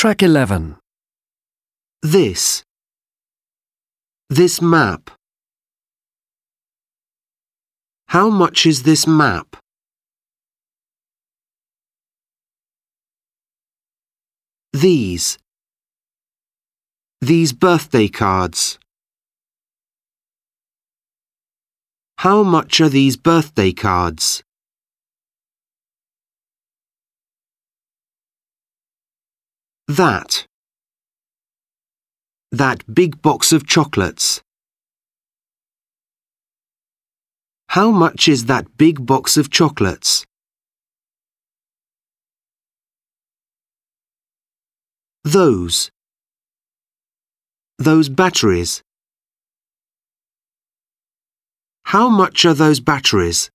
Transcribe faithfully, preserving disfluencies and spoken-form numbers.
Track eleven. This. This map. How much is this map? These. These birthday cards. How much are these birthday cards? That. That big box of chocolates. How much is that big box of chocolates? Those. Those batteries. How much are those batteries?